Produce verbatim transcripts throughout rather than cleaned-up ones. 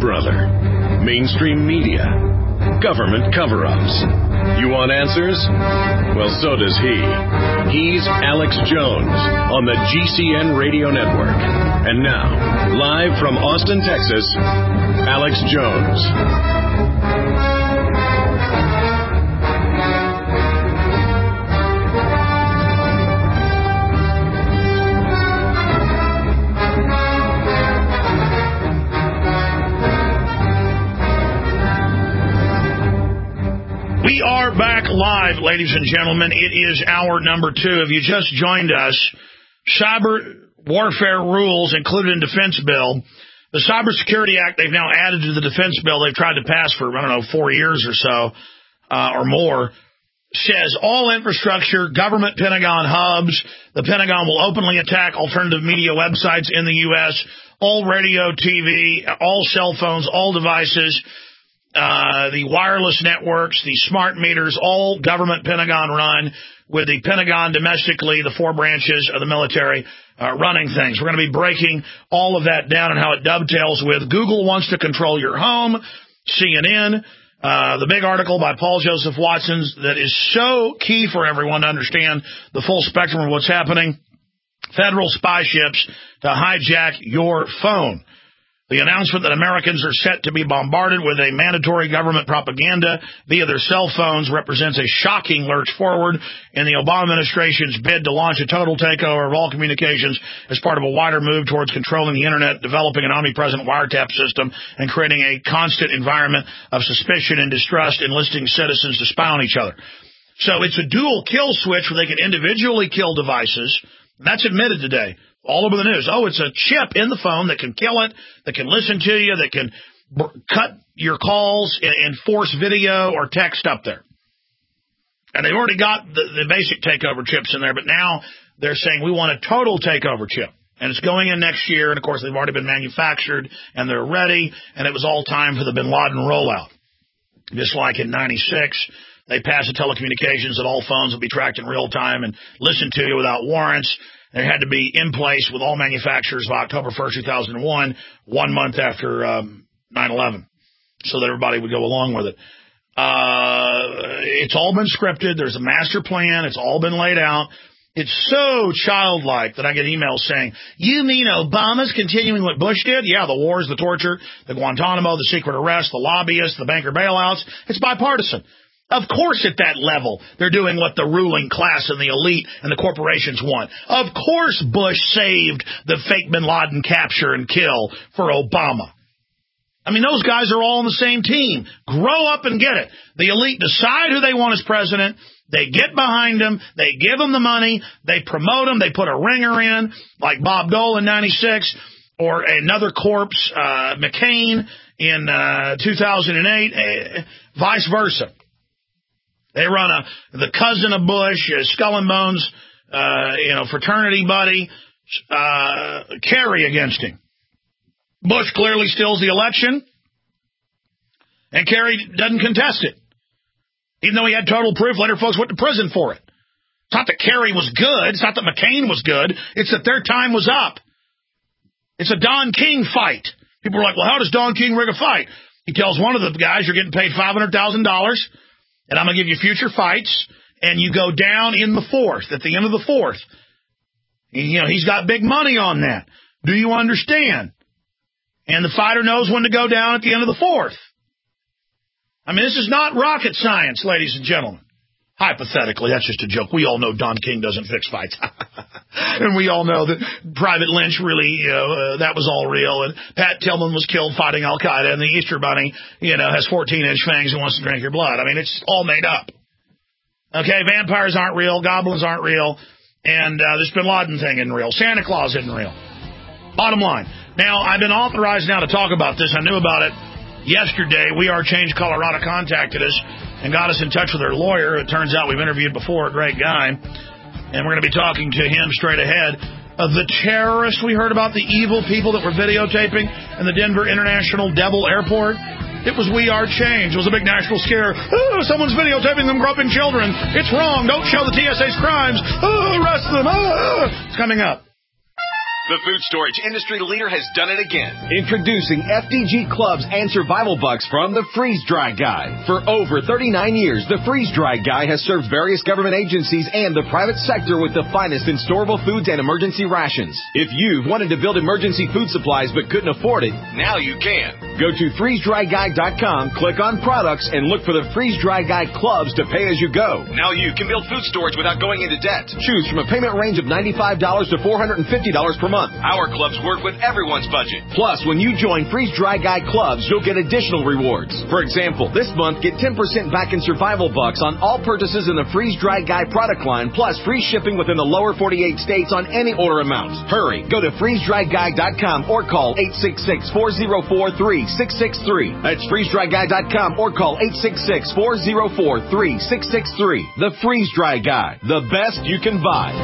brother? Mainstream media? Government cover-ups? You want answers? Well, so does he. He's Alex Jones on the G C N Radio Network. And now, live from Austin, Texas, Alex Jones. We are back live, ladies and gentlemen. It is hour number two. If you just joined us, cyber warfare rules included in defense bill. The Cybersecurity Act they've now added to the defense bill they've tried to pass for, I don't know, four years or so, uh, or more, says all infrastructure, government Pentagon hubs, the Pentagon will openly attack alternative media websites in the U S, all radio, T V, all cell phones, all devices, Uh, the wireless networks, the smart meters, all government Pentagon run, with the Pentagon domestically, the four branches of the military uh, running things. We're going to be breaking all of that down and how it dovetails with Google wants to control your home, C N N, uh, the big article by Paul Joseph Watson that is so key for everyone to understand the full spectrum of what's happening. Federal spy ships to hijack your phone. The announcement that Americans are set to be bombarded with a mandatory government propaganda via their cell phones represents a shocking lurch forward in the Obama administration's bid to launch a total takeover of all communications as part of a wider move towards controlling the Internet, developing an omnipresent wiretap system, and creating a constant environment of suspicion and distrust, enlisting citizens to spy on each other. So it's a dual kill switch where they can individually kill devices. That's admitted today. All over the news. Oh, it's a chip in the phone that can kill it, that can listen to you, that can b- cut your calls and, and force video or text up there. And they've already got the, the basic takeover chips in there, but now they're saying we want a total takeover chip. And it's going in next year, and of course they've already been manufactured, and they're ready, and it was all time for the bin Laden rollout. Just like in ninety-six, they passed the telecommunications that all phones will be tracked in real time and listen to you without warrants. They had to be in place with all manufacturers by October first, two thousand one, one month after um, nine eleven, so that everybody would go along with it. Uh, it's all been scripted. There's a master plan. It's all been laid out. It's so childlike that I get emails saying, you mean Obama's continuing what Bush did? Yeah, the wars, the torture, the Guantanamo, the secret arrest, the lobbyists, the banker bailouts. It's bipartisan. Of course, at that level, they're doing what the ruling class and the elite and the corporations want. Of course, Bush saved the fake bin Laden capture and kill for Obama. I mean, those guys are all on the same team. Grow up and get it. The elite decide who they want as president. They get behind him. They give him the money. They promote him. They put a ringer in, like Bob Dole in ninety-six, or another corpse, uh, McCain in uh, two thousand eight, uh, vice versa. They run a the cousin of Bush, uh, Skull and Bones, uh, you know, fraternity buddy, uh, Kerry against him. Bush clearly steals the election, and Kerry doesn't contest it, even though he had total proof. Later, folks went to prison for it. It's not that Kerry was good. It's not that McCain was good. It's that their time was up. It's a Don King fight. People are like, well, how does Don King rig a fight? He tells one of the guys, you're getting paid five hundred thousand dollars. And I'm going to give you future fights, and you go down in the fourth, at the end of the fourth. You know, he's got big money on that. Do you understand? And the fighter knows when to go down at the end of the fourth. I mean, this is not rocket science, ladies and gentlemen. Hypothetically, that's just a joke. We all know Don King doesn't fix fights. And we all know that Private Lynch really, you know, uh, that was all real. And Pat Tillman was killed fighting Al-Qaeda. And the Easter Bunny, you know, has fourteen-inch fangs and wants to drink your blood. I mean, it's all made up. Okay, vampires aren't real. Goblins aren't real. And uh, this bin Laden thing isn't real. Santa Claus isn't real. Bottom line. Now, I've been authorized now to talk about this. I knew about it yesterday. We Are Change Colorado contacted us and got us in touch with their lawyer. It turns out we've interviewed before, a great guy. And we're going to be talking to him straight ahead. Of the terrorists we heard about, the evil people that were videotaping in the Denver International Devil Airport. It was We Are Change. It was a big national scare. Oh, someone's videotaping them groping children. It's wrong. Don't show the T S A's crimes. Oh, arrest them. Oh. It's coming up. The food storage industry leader has done it again. Introducing F D G Clubs and Survival Bucks from the Freeze Dry Guy. For over thirty-nine years, the Freeze Dry Guy has served various government agencies and the private sector with the finest in storable foods and emergency rations. If you've wanted to build emergency food supplies but couldn't afford it, now you can. Go to freeze dry guy dot com, click on products, and look for the Freeze Dry Guy Clubs to pay as you go. Now you can build food storage without going into debt. Choose from a payment range of ninety-five dollars to four hundred fifty dollars per month. Our clubs work with everyone's budget. Plus, when you join Freeze Dry Guy Clubs, you'll get additional rewards. For example, this month, get ten percent back in Survival Bucks on all purchases in the Freeze Dry Guy product line, plus free shipping within the lower forty-eight states on any order amount. Hurry, go to freeze dry guy dot com or call eight six six, four zero four, three six six three. That's freeze dry guy dot com or call eight six six, four zero four, three six six three. The Freeze Dry Guy, the best you can buy.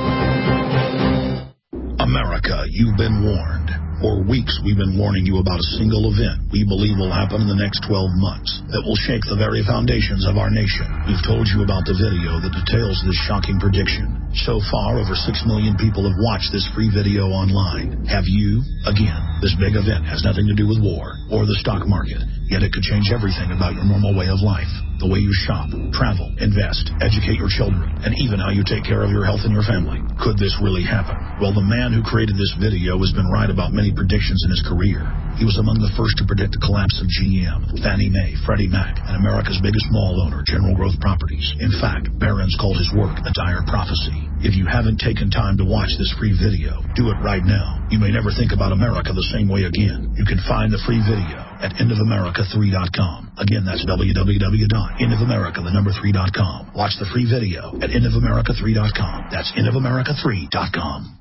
America, you've been warned. For weeks, we've been warning you about a single event we believe will happen in the next twelve months that will shake the very foundations of our nation. We've told you about the video that details this shocking prediction. So far, over six million people have watched this free video online. Have you? Again, this big event has nothing to do with war or the stock market, yet it could change everything about your normal way of life. The way you shop, travel, invest, educate your children, and even how you take care of your health and your family. Could this really happen? Well, the man who created this video has been right about many predictions in his career. He was among the first to predict the collapse of G M, Fannie Mae, Freddie Mac, and America's biggest mall owner, General Growth Properties. In fact, Barron's called his work a dire prophecy. If you haven't taken time to watch this free video, do it right now. You may never think about America the same way again. You can find the free video at end of america three dot com. Again, that's w w w dot end of america the number three dot com. Watch the free video at end of america three dot com. That's end of america three dot com.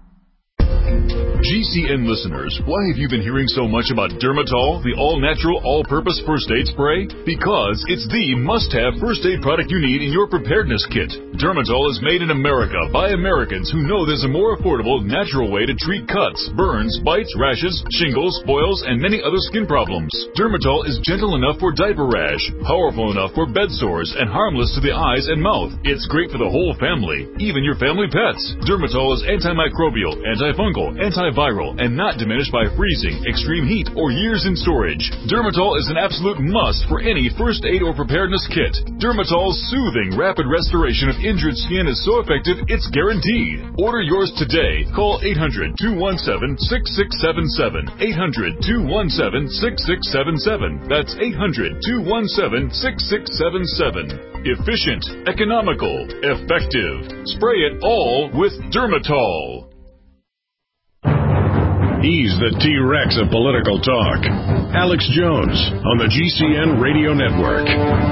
G C N listeners, why have you been hearing so much about Dermatol, the all-natural, all-purpose first aid spray? Because it's the must-have first aid product you need in your preparedness kit. Dermatol is made in America by Americans who know there's a more affordable, natural way to treat cuts, burns, bites, rashes, shingles, boils, and many other skin problems. Dermatol is gentle enough for diaper rash, powerful enough for bed sores, and harmless to the eyes and mouth. It's great for the whole family, even your family pets. Dermatol is antimicrobial, antifungal, antiviral, and not diminished by freezing, extreme heat, or years in storage. Dermatol is an absolute must for any first aid or preparedness kit. Dermatol's soothing, rapid restoration of injured skin is so effective, it's guaranteed. Order yours today. Call eight hundred, two one seven, six six seven seven. eight hundred, two one seven, six six seven seven. That's eight hundred, two one seven, six six seven seven. Efficient, economical, effective. Spray it all with Dermatol. He's the T-Rex of political talk. Alex Jones on the G C N Radio Network.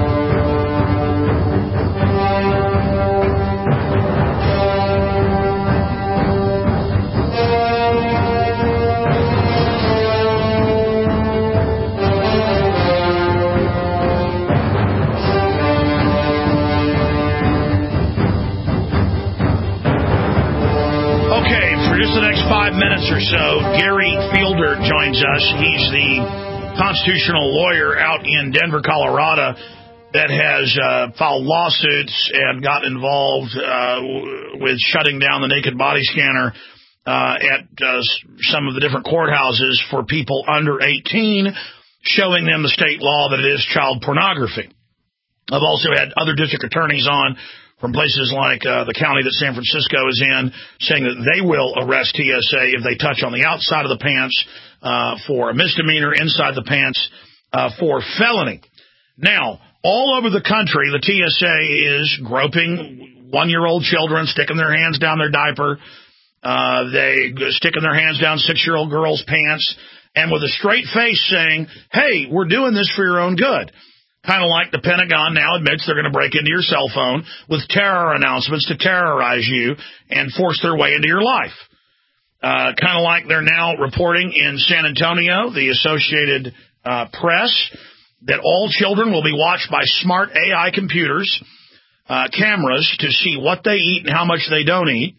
Just the next five minutes or so, Gary Fielder joins us. He's the constitutional lawyer out in Denver, Colorado, that has uh, filed lawsuits and got involved uh, with shutting down the naked body scanner uh, at uh, some of the different courthouses for people under eighteen, showing them the state law that it is child pornography. I've also had other district attorneys on from places like uh, the county that San Francisco is in, saying that they will arrest T S A if they touch on the outside of the pants uh, for a misdemeanor, inside the pants uh, for felony. Now, all over the country, the T S A is groping one-year-old children, sticking their hands down their diaper. Uh, they sticking their hands down six-year-old girls' pants, and with a straight face saying, hey, we're doing this for your own good. Kind of like the Pentagon now admits they're going to break into your cell phone with terror announcements to terrorize you and force their way into your life. Uh, kind of like they're now reporting in San Antonio, the Associated uh, Press, that all children will be watched by smart A I computers, uh, cameras to see what they eat and how much they don't eat.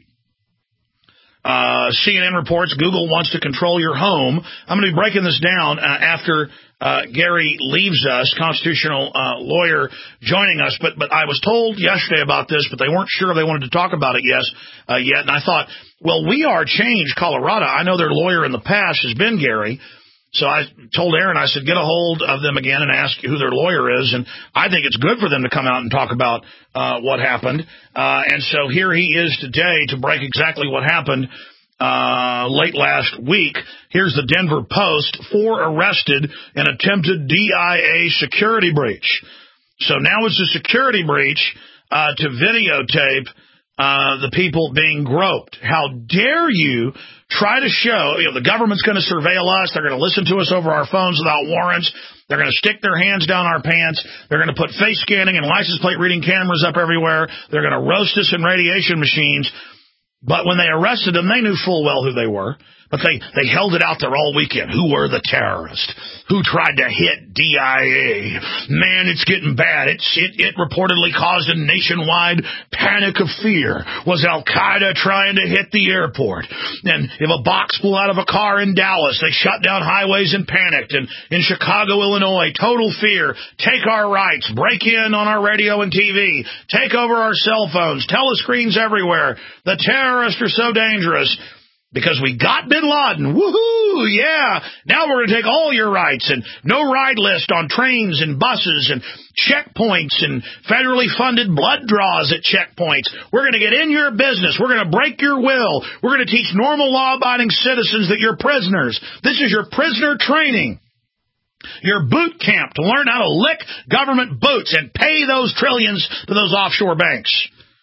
Uh, C N N reports Google wants to control your home. I'm going to be breaking this down uh, after uh, Gary leaves us, constitutional uh, lawyer joining us. But but I was told yesterday about this, but they weren't sure they wanted to talk about it yes, uh, yet. And I thought, well, We Are Change Colorado, I know their lawyer in the past has been Gary. So I told Aaron, I said, get a hold of them again and ask who their lawyer is. And I think it's good for them to come out and talk about uh, what happened. Uh, and so here he is today to break exactly what happened uh, late last week. Here's the Denver Post. Four arrested in attempted D I A security breach. So now it's a security breach uh, to videotape uh, the people being groped. How dare you try to show, you know, the government's going to surveil us. They're going to listen to us over our phones without warrants. They're going to stick their hands down our pants. They're going to put face scanning and license plate reading cameras up everywhere. They're going to roast us in radiation machines. But when they arrested them, they knew full well who they were. But they, they held it out there all weekend. Who were the terrorists? Who tried to hit D I A? Man, it's getting bad. It's, it, it reportedly caused a nationwide panic of fear. Was Al-Qaeda trying to hit the airport? And if a box flew out of a car in Dallas, they shut down highways and panicked. And in Chicago, Illinois, total fear. Take our rights. Break in on our radio and T V. Take over our cell phones. Telescreens everywhere. The terrorists are so dangerous. Because we got Bin Laden. Woohoo! Yeah! Now we're going to take all your rights and no ride list on trains and buses and checkpoints and federally funded blood draws at checkpoints. We're going to get in your business. We're going to break your will. We're going to teach normal law-abiding citizens that you're prisoners. This is your prisoner training. Your boot camp to learn how to lick government boots and pay those trillions to those offshore banks.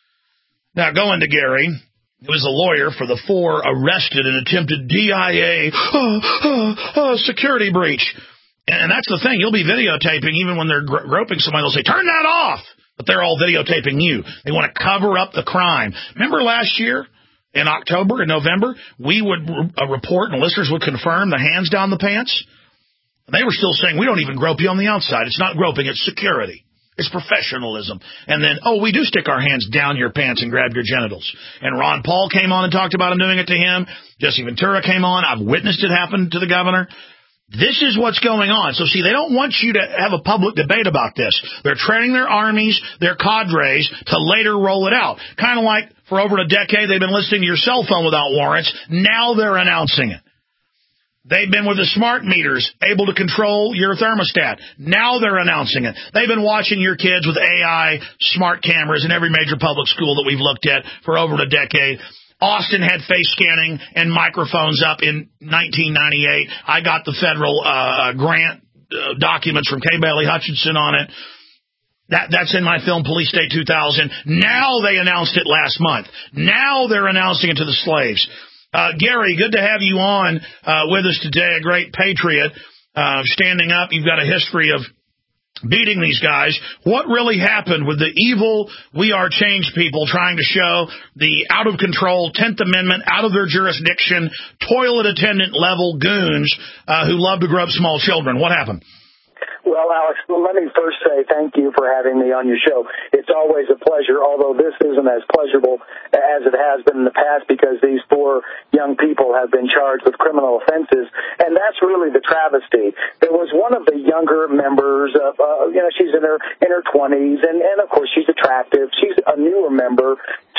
Now, going to Gary. It was a lawyer for the four arrested in attempted D I A uh, uh, uh, security breach. And that's the thing. You'll be videotaping even when they're gro- groping somebody. They'll say, turn that off. But they're all videotaping you. They want to cover up the crime. Remember last year in October and November, we would re- uh, report and listeners would confirm the hands down the pants? And they were still saying, we don't even grope you on the outside. It's not groping. It's security. It's professionalism. And then, oh, we do stick our hands down your pants and grab your genitals. And Ron Paul came on and talked about him doing it to him. Jesse Ventura came on. I've witnessed it happen to the governor. This is what's going on. So, see, they don't want you to have a public debate about this. They're training their armies, their cadres, to later roll it out. Kind of like for over a decade they've been listening to your cell phone without warrants. Now they're announcing it. They've been with the smart meters, able to control your thermostat. Now they're announcing it. They've been watching your kids with A I smart cameras in every major public school that we've looked at for over a decade. Austin had face scanning and microphones up in nineteen ninety-eight. I got the federal uh, grant uh, documents from Kay Bailey Hutchinson on it. That, that's in my film Police State two thousand. Now they announced it last month. Now they're announcing it to the slaves. Uh, Gary, good to have you on uh, with us today, a great patriot, uh, standing up. You've got a history of beating these guys. What really happened with the evil We Are Change people trying to show the out-of-control tenth Amendment, out of their jurisdiction, toilet attendant level goons uh, who love to grope small children? What happened? Well, Alex, well, let me first say thank you for having me on your show. It's always a pleasure, although this isn't as pleasurable as it has been in the past because these four young people have been charged with criminal offenses, and that's really the travesty. There was one of the younger members, of, uh, you know, she's in her in her twenties, and, and of course she's attractive. She's a newer member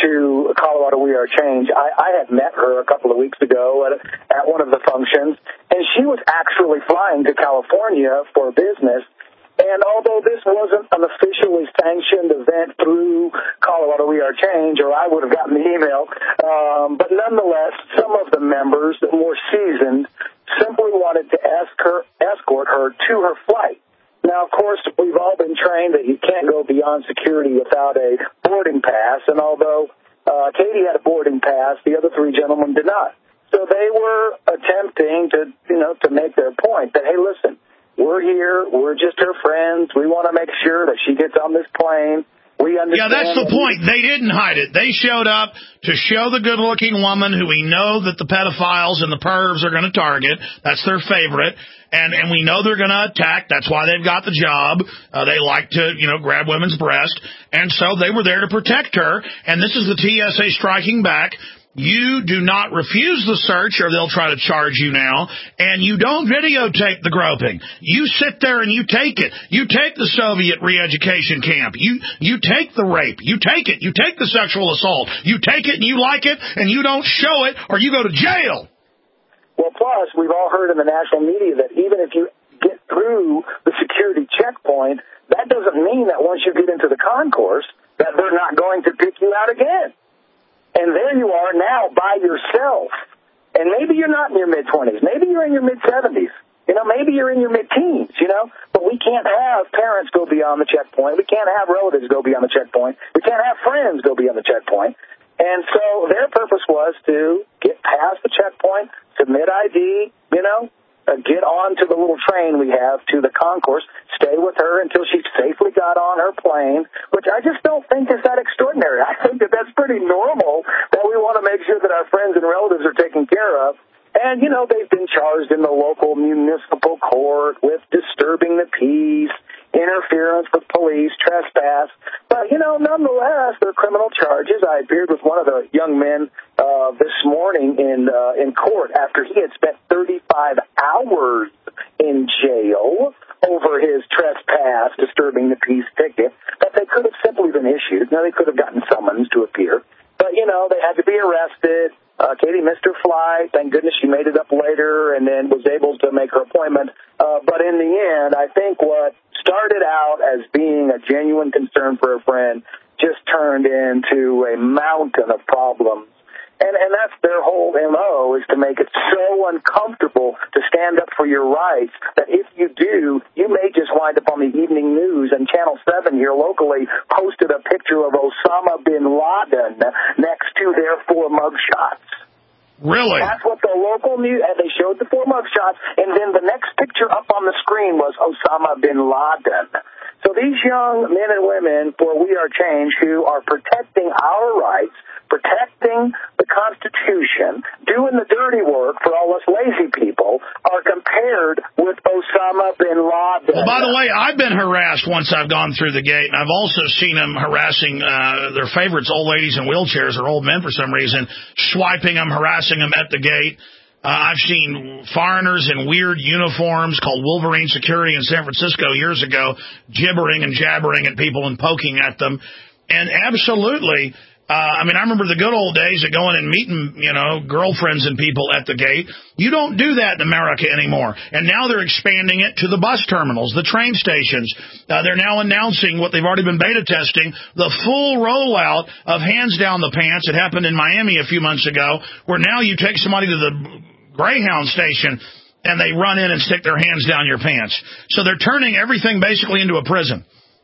to Colorado We Are Change. I, I had met her a couple of weeks ago at, at one of the functions, and she was actually flying to California for business. And although this wasn't an officially sanctioned event through Colorado We Are Change, or I would have gotten the email, um, but nonetheless, some of the members, more seasoned, simply wanted to ask her, escort her to her flight. Now, of course, we've all been trained that you can't go beyond security without a boarding pass, and although uh, Katie had a boarding pass, the other three gentlemen did not. So they were attempting to, you know, to make their point that, hey, listen, we're here. We're just her friends. We want to make sure that she gets on this plane. We understand. Yeah, that's the point. They didn't hide it. They showed up to show the good-looking woman who we know that the pedophiles and the pervs are going to target. That's their favorite. And and we know they're going to attack. That's why they've got the job. Uh, they like to, you know, grab women's breasts. And so they were there to protect her. And this is the T S A striking back. You do not refuse the search or they'll try to charge you now, and you don't videotape the groping. You sit there and you take it. You take the Soviet re-education camp. You you take the rape. You take it. You take the sexual assault. You take it and you like it, and you don't show it or you go to jail. Well, plus, we've all heard in the national media that even if you get through the security checkpoint, that doesn't mean that once you get into the concourse that they're not going to pick you out again. And there you are now by yourself. And maybe you're not in your mid-twenties. Maybe you're in your mid-seventies. You know, maybe you're in your mid-teens, you know. But we can't have parents go beyond the checkpoint. We can't have relatives go beyond the checkpoint. We can't have friends go beyond the checkpoint. And so their purpose was to get past the checkpoint, submit I D, you know, uh, get on to the little train we have to the concourse, stay with her until she safely got on her plane, which I just don't think is that extraordinary. I think that that's pretty normal, that we want to make sure that our friends and relatives are taken care of. And, you know, they've been charged in the local municipal court with disturbing the peace, interference with police, trespass. But, you know, nonetheless, they're criminal charges. I appeared with one of the young men uh, this morning in uh, in court after he had spent thirty-five hours in jail over his trespass, disturbing the peace ticket that they could have simply been issued. Now, they could have gotten summons to appear. But, you know, they had to be arrested. Uh, Katie missed her flight. Thank goodness she made it up later and then was able to make her appointment. Uh, but in the end, I think what started out as being a genuine concern for a friend just turned into a mountain of problems. And, and that's their whole M O, is to make it so uncomfortable to stand up for your rights that if you do, you may just wind up on the evening news, and Channel seven here locally posted a picture of Osama bin Laden next to their four mugshots. Really? That's what the local news, and they showed the four mugshots, and then the next picture up on the screen was Osama bin Laden. So these young men and women for We Are Change who are protecting our rights, protecting the Constitution, doing the dirty work for all us lazy people, are compared with Osama bin Laden. Well, by the way, I've been harassed once I've gone through the gate, and I've also seen them harassing uh, their favorites, old ladies in wheelchairs or old men for some reason, swiping them, harassing them at the gate. Uh, I've seen foreigners in weird uniforms called Wolverine Security in San Francisco years ago, gibbering and jabbering at people and poking at them. And absolutely, uh, I mean, I remember the good old days of going and meeting, you know, girlfriends and people at the gate. You don't do that in America anymore. And now they're expanding it to the bus terminals, the train stations. Uh, they're now announcing what they've already been beta testing, the full rollout of hands down the pants. It happened in Miami a few months ago, where now you take somebody to the Greyhound station and they run in and stick their hands down your pants. So they're turning everything basically into a prison.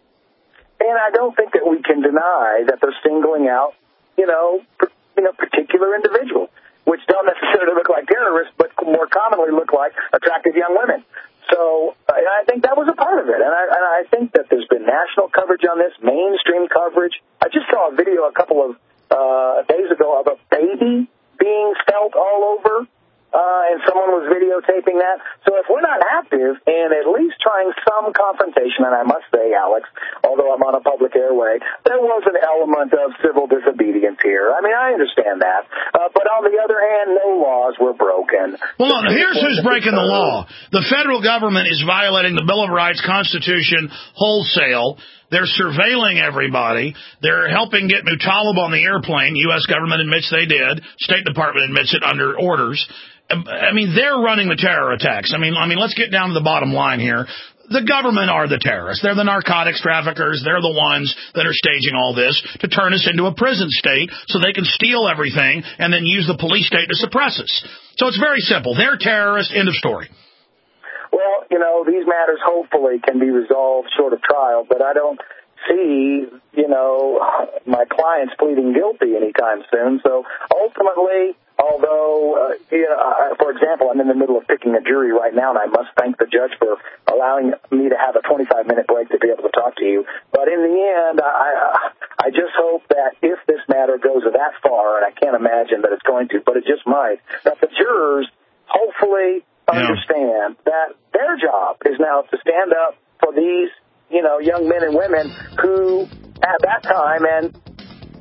And I don't think that we can deny that they're singling out, you know, per, you know, particular individuals, which don't necessarily look like terrorists, but more commonly look like attractive young women. So uh, I think that was a part of it. And I, and I think that there's been national coverage on this, mainstream coverage. I just saw a video a couple of uh, days ago of a baby being felt all over. Uh, and someone was videotaping that. So if we're not active in at least trying some confrontation, and I must say, Alex, although I'm on a public airway, there was an element of civil disobedience here. I mean, I understand that. Uh, but on the other hand, no laws were broken. Well, no, here's who's breaking the law. The federal government is violating the Bill of Rights, Constitution, wholesale. They're surveilling everybody. They're helping get Mutalib on the airplane. U S government admits they did. State Department admits it under orders. I mean, they're running the terror attacks. I mean, I mean, let's get down to the bottom line here. The government are the terrorists. They're the narcotics traffickers. They're the ones that are staging all this to turn us into a prison state so they can steal everything and then use the police state to suppress us. So it's very simple. They're terrorists. End of story. Well, you know, these matters hopefully can be resolved short of trial, but I don't see, you know, my clients pleading guilty anytime soon. So ultimately, although, uh, you know, uh, for example, I'm in the middle of picking a jury right now, and I must thank the judge for allowing me to have a twenty-five minute break to be able to talk to you. But in the end, I, I just hope that if this matter goes that far, and I can't imagine that it's going to, but it just might, that the jurors hopefully understand yeah. that their job is now to stand up for these, you know, young men and women who, at that time, and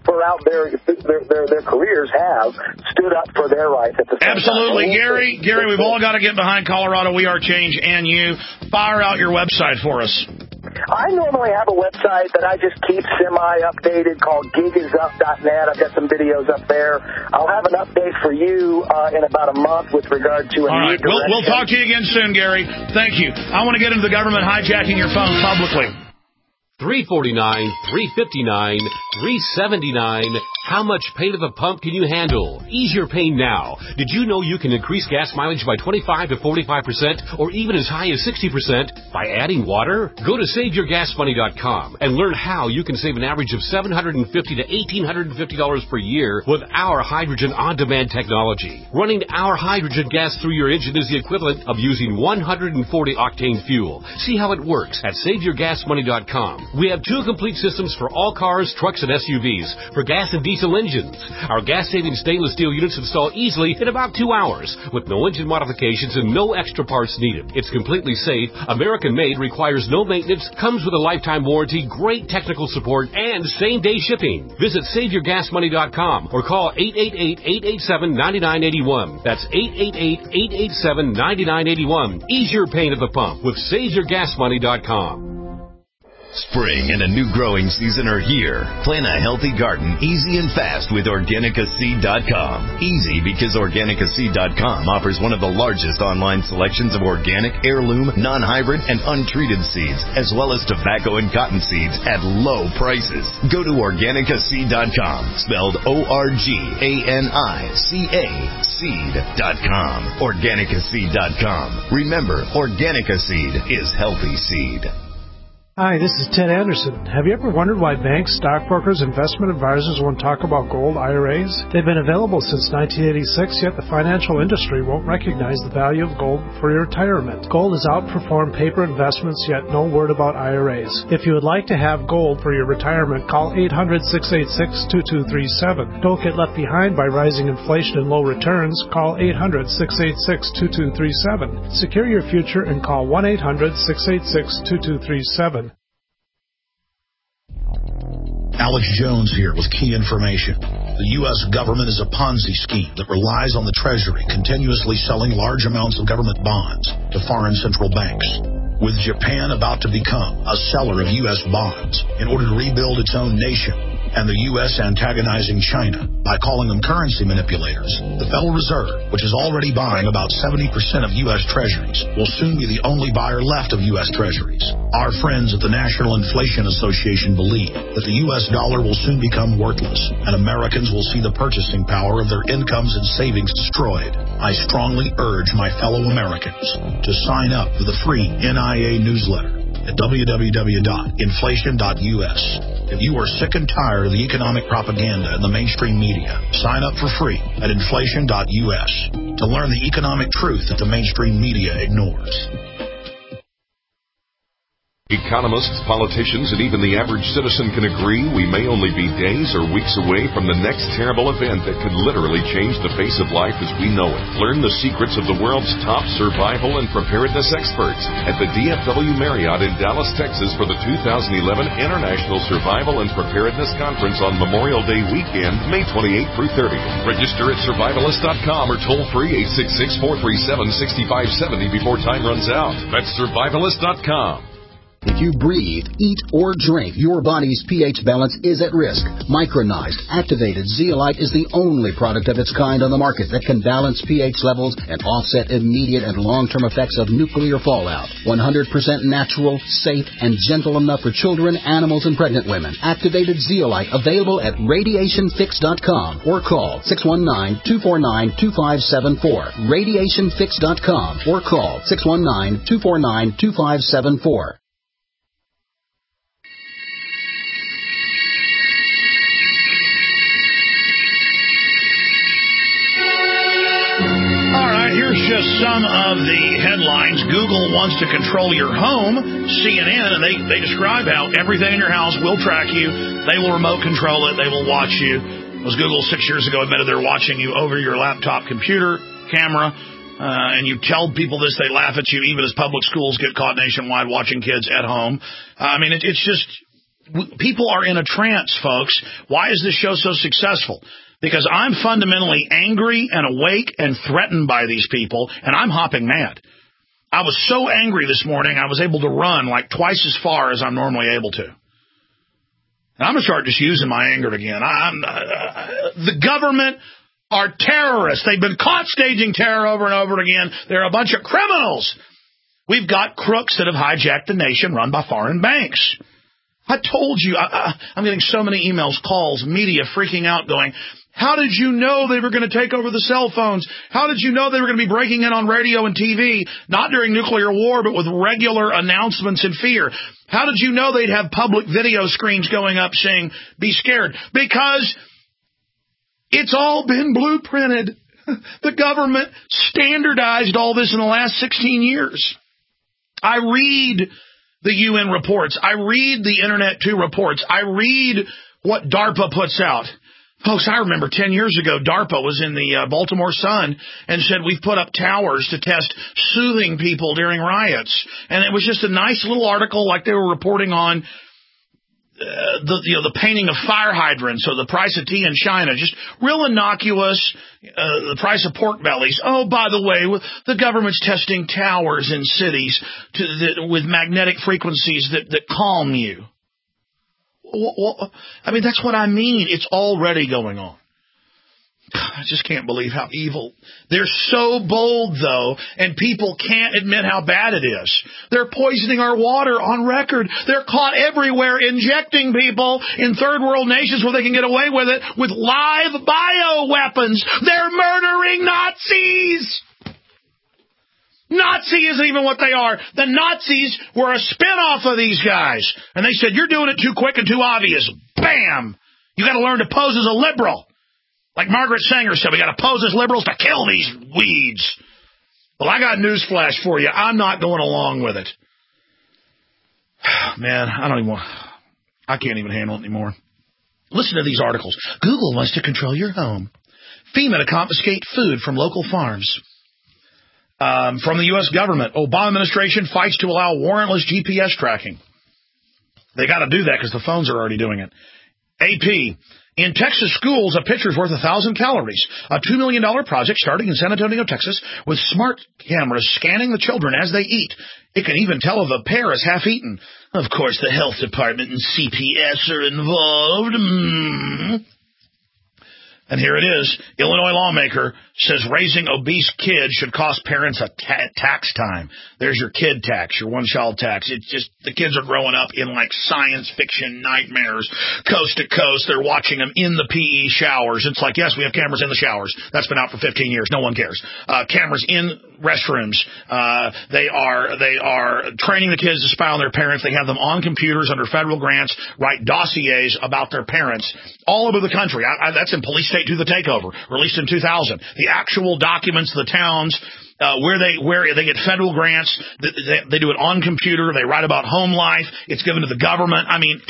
throughout their their their, their careers have stood up for their rights at the same Absolutely. time. Gary, Gary, we've all got to get behind Colorado We Are Change and you. Fire out your website for us. I normally have a website that I just keep semi-updated called gig is up dot net. I've got some videos up there. I'll have an update for you uh, in about a month with regard to a All new right. We'll, we'll talk to you again soon, Gary. Thank you. I want to get into the government hijacking your phone publicly. three forty-nine, three fifty-nine, three seventy-nine. How much pain at the pump can you handle? Ease your pain now. Did you know you can increase gas mileage by twenty-five to forty-five percent or even as high as sixty percent by adding water? Go to save your gas money dot com and learn how you can save an average of seven hundred fifty dollars to one thousand eight hundred fifty dollars per year with our hydrogen on-demand technology. Running our hydrogen gas through your engine is the equivalent of using one hundred forty octane fuel. See how it works at save your gas money dot com. We have two complete systems for all cars, trucks, and S U Vs for gas and diesel engines. Our gas-saving stainless steel units install easily in about two hours with no engine modifications and no extra parts needed. It's completely safe, American-made, requires no maintenance, comes with a lifetime warranty, great technical support, and same-day shipping. Visit save your gas money dot com or call eight eight eight, eight eight seven, nine nine eight one. That's eight eight eight, eight eight seven, nine nine eight one. Ease your pain at the pump with save your gas money dot com. Spring and a new growing season are here. Plant a healthy garden easy and fast with Organica Seed dot com. Easy because Organica Seed dot com offers one of the largest online selections of organic, heirloom, non-hybrid, and untreated seeds, as well as tobacco and cotton seeds at low prices. Go to Organica Seed dot com, spelled O R G A N I C A, seed dot com. Organica Seed dot com. Remember, Organica Seed is healthy seed. Hi, this is Ted Anderson. Have you ever wondered why banks, stockbrokers, investment advisors won't talk about gold I R As? They've been available since nineteen eighty-six, yet the financial industry won't recognize the value of gold for your retirement. Gold has outperformed paper investments, yet no word about I R As. If you would like to have gold for your retirement, call eight hundred, six eight six, two two three seven. Don't get left behind by rising inflation and low returns. Call eight hundred, six eight six, two two three seven. Secure your future and call one eight hundred, six eight six, two two three seven. Alex Jones here with key information. The U S government is a Ponzi scheme that relies on the Treasury continuously selling large amounts of government bonds to foreign central banks. With Japan about to become a seller of U S bonds in order to rebuild its own nation, and the U S antagonizing China by calling them currency manipulators, the Federal Reserve, which is already buying about seventy percent of U S Treasuries, will soon be the only buyer left of U S Treasuries. Our friends at the National Inflation Association believe that the U S dollar will soon become worthless, and Americans will see the purchasing power of their incomes and savings destroyed. I strongly urge my fellow Americans to sign up for the free N I A newsletter at w w w dot inflation dot u s. If you are sick and tired of the economic propaganda in the mainstream media, sign up for free at inflation dot u s to learn the economic truth that the mainstream media ignores. Economists, politicians, and even the average citizen can agree we may only be days or weeks away from the next terrible event that could literally change the face of life as we know it. Learn the secrets of the world's top survival and preparedness experts at the D F W Marriott in Dallas, Texas for the two thousand eleven International Survival and Preparedness Conference on Memorial Day weekend, May twenty-eighth through thirtieth. Register at survivalist dot com or toll free eight six six, four three seven, six five seven zero before time runs out. That's survivalist dot com. If you breathe, eat, or drink, your body's pH balance is at risk. Micronized, activated zeolite is the only product of its kind on the market that can balance pH levels and offset immediate and long-term effects of nuclear fallout. one hundred percent natural, safe, and gentle enough for children, animals, and pregnant women. Activated zeolite available at radiation fix dot com or call six one nine, two four nine, two five seven four. radiation fix dot com or call six one nine, two four nine, two five seven four. Here's just some of the headlines. Google wants to control your home. C N N, and they, they describe how everything in your house will track you. They will remote control it. They will watch you. It was Google six years ago admitted they're watching you over your laptop computer camera. Uh, and you tell people this, they laugh at you, even as public schools get caught nationwide watching kids at home. Uh, I mean, it, it's just people are in a trance, folks. Why is this show so successful? Because I'm fundamentally angry and awake and threatened by these people, and I'm hopping mad. I was so angry this morning, I was able to run like twice as far as I'm normally able to. And I'm going to start just using my anger again. I'm, uh, the government are terrorists. They've been caught staging terror over and over again. They're a bunch of criminals. We've got crooks that have hijacked the nation run by foreign banks. I told you, I, I, I'm getting so many emails, calls, media freaking out going, how did you know they were going to take over the cell phones? How did you know they were going to be breaking in on radio and T V, not during nuclear war, but with regular announcements and fear? How did you know they'd have public video screens going up saying, be scared? Because it's all been blueprinted. The government standardized all this in the last sixteen years. I read the U N reports. I read the Internet two reports. I read what DARPA puts out. Folks, I remember ten years ago, DARPA was in the uh, Baltimore Sun and said we've put up towers to test soothing people during riots. And it was just a nice little article like they were reporting on uh, the, you know, the painting of fire hydrants or the price of tea in China. Just real innocuous, uh, the price of pork bellies. Oh, by the way, the government's testing towers in cities to, that, with magnetic frequencies that, that calm you. Well, I mean, that's what I mean. It's already going on. I just can't believe how evil. They're so bold, though, and people can't admit how bad it is. They're poisoning our water on record. They're caught everywhere injecting people in third world nations where they can get away with it with live bioweapons. They're murdering Nazis. Nazi isn't even what they are. The Nazis were a spin-off of these guys. And they said, you're doing it too quick and too obvious. Bam! You got to learn to pose as a liberal. Like Margaret Sanger said, we got to pose as liberals to kill these weeds. Well, I got news flash for you. I'm not going along with it. Man, I don't even want, I can't even handle it anymore. Listen to these articles. Google wants to control your home. FEMA to confiscate food from local farms. Um, from the U S government, Obama administration fights to allow warrantless G P S tracking. They got to do that because the phones are already doing it. A P, in Texas schools, a pitcher's worth a thousand calories. A two million dollars project starting in San Antonio, Texas, with smart cameras scanning the children as they eat. It can even tell if a pear is half-eaten. Of course, the health department and C P S are involved. Mm. And here it is. Illinois lawmaker says raising obese kids should cost parents a ta- tax time. There's your kid tax, your one-child tax. It's just the kids are growing up in like science fiction nightmares, coast to coast. They're watching them in the P E showers. It's like, yes, we have cameras in the showers. That's been out for fifteen years. No one cares. Uh, cameras in restrooms. Uh, they are they are training the kids to spy on their parents. They have them on computers under federal grants, write dossiers about their parents all over the country. I, I, that's in Police State to the Takeover, released in two thousand. The actual documents of the towns uh, where they where they get federal grants. They, they do it on computer. They write about home life. It's given to the government. I mean,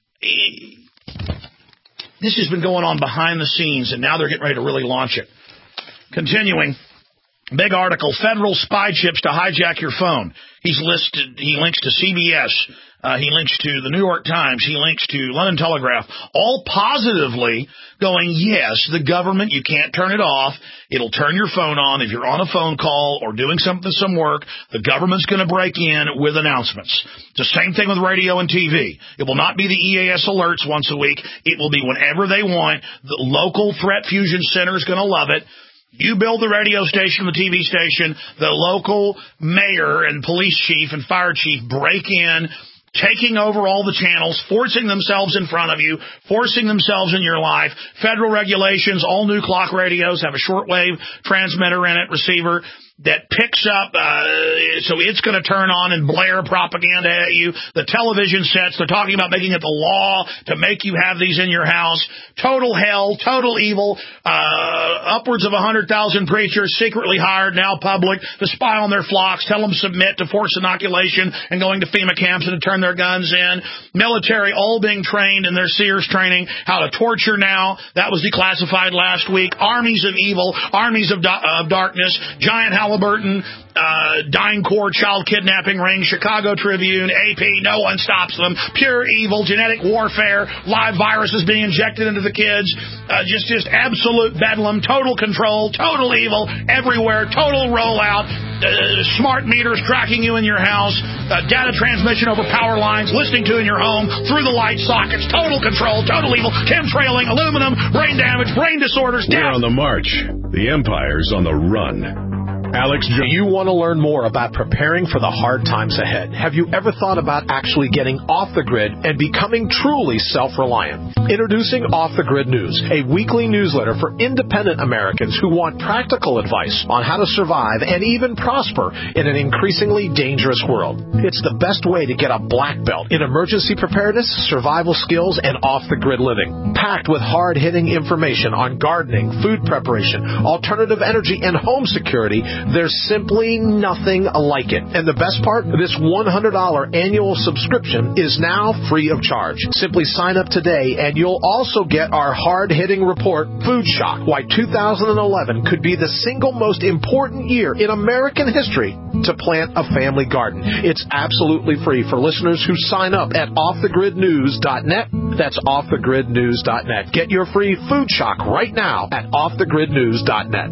this has been going on behind the scenes, and now they're getting ready to really launch it. Continuing. Big article, federal spy chips to hijack your phone. He's listed, he links to C B S, uh, he links to the New York Times, he links to London Telegraph, all positively going, yes, the government, you can't turn it off. It'll turn your phone on if you're on a phone call or doing something, some work. The government's going to break in with announcements. It's the same thing with radio and T V. It will not be the E A S alerts once a week. It will be whenever they want. The local threat fusion center is going to love it. You build the radio station, the T V station, the local mayor and police chief and fire chief break in, taking over all the channels, forcing themselves in front of you, forcing themselves in your life. Federal regulations, all new clock radios have a shortwave transmitter in it, receiver, that picks up, uh, so it's going to turn on and blare propaganda at you. The television sets, they're talking about making it the law to make you have these in your house. Total hell, total evil. Uh, upwards of one hundred thousand preachers secretly hired, now public, to spy on their flocks, tell them submit to forced inoculation and going to FEMA camps and to turn their guns in. Military all being trained in their Sears training, how to torture now. That was declassified last week. Armies of evil, armies of, do- of darkness, giant Halloween Halliburton, uh, DynCorp, child kidnapping ring, Chicago Tribune, A P, no one stops them. Pure evil, genetic warfare, live viruses being injected into the kids, uh, just, just absolute bedlam, total control, total evil everywhere, total rollout, uh, smart meters tracking you in your house, uh, data transmission over power lines, listening to in your home, through the light sockets, total control, total evil, chemtrailing, aluminum, brain damage, brain disorders, death. We're on the march. The empire's on the run. Alex Jones. Do you want to learn more about preparing for the hard times ahead? Have you ever thought about actually getting off the grid and becoming truly self-reliant? Introducing Off the Grid News, a weekly newsletter for independent Americans who want practical advice on how to survive and even prosper in an increasingly dangerous world. It's the best way to get a black belt in emergency preparedness, survival skills, and off-the-grid living. Packed with hard-hitting information on gardening, food preparation, alternative energy, and home security, there's simply nothing like it. And the best part, this one hundred dollars annual subscription is now free of charge. Simply sign up today and you'll also get our hard-hitting report, Food Shock, Why two thousand eleven Could Be the Single Most Important Year in American History to Plant a Family Garden. It's absolutely free for listeners who sign up at off the grid news dot net. That's off the grid news dot net. Get your free Food Shock right now at off the grid news dot net.